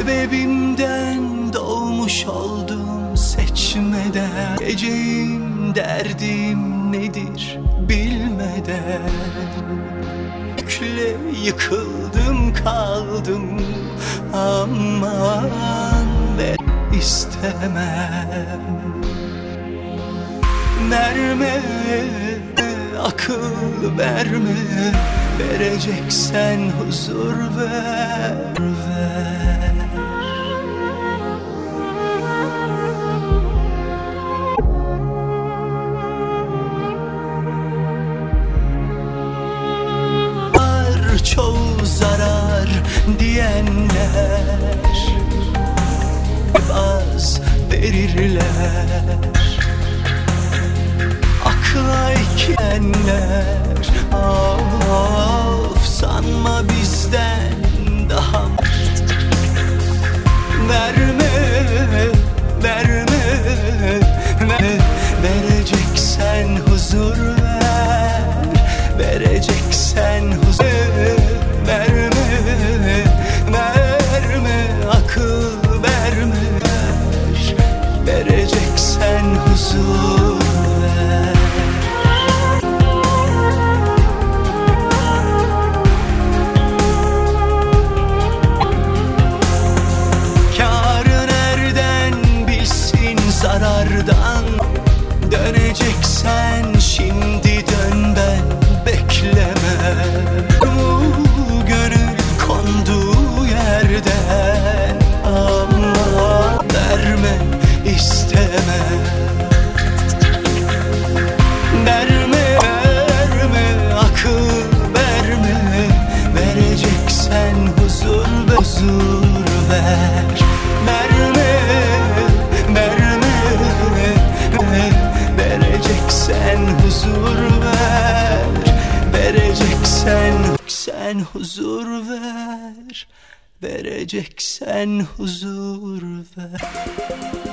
Sebebimden doğmuş oldum seçmeden. Geceyim derdim nedir bilmeden. Yükle yıkıldım kaldım, aman ver istemem. Verme akıl verme, vereceksen huzur ver. Çoğu zarar diyenler az verirler. Akla ekenler of, sanma bizden daha. Verme, verme, vereceksen huzur ver, vereceksen huzur. Verme, verme, akıl verme, vereceksen huzur ver. Kârı nereden bilsin zarardan, döneceksen şimdi dön, ben bekleme. Gönül konduğu yerden, ama verme isteme. Verme, verme, akıl verme, vereceksen huzur ve huzur ver. Verme, verme, vereceksen huzur ver, vereceksen huzur ver, vereceksen huzur ver.